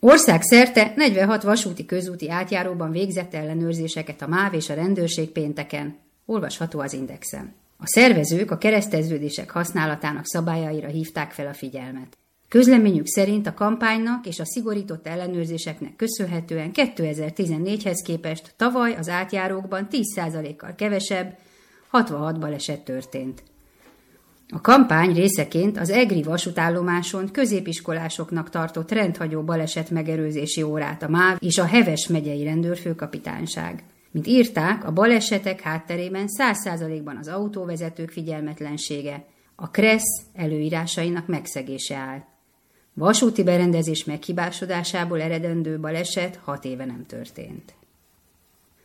Országszerte 46 vasúti közúti átjáróban végzett ellenőrzéseket a MÁV és a rendőrség pénteken, olvasható az Indexen. A szervezők a kereszteződések használatának szabályaira hívták fel a figyelmet. Közleményük szerint a kampánynak és a szigorított ellenőrzéseknek köszönhetően 2014-hez képest tavaly az átjárókban 10%-kal kevesebb, 66 baleset történt. A kampány részeként az egri vasútállomáson középiskolásoknak tartott rendhagyó baleset megelőzési órát a MÁV és a Heves megyei rendőrfőkapitányság. Mint írták, a balesetek hátterében 100%-ban az autóvezetők figyelmetlensége, a KRESZ előírásainak megszegése áll. Vasúti berendezés meghibásodásából eredendő baleset 6 éve nem történt.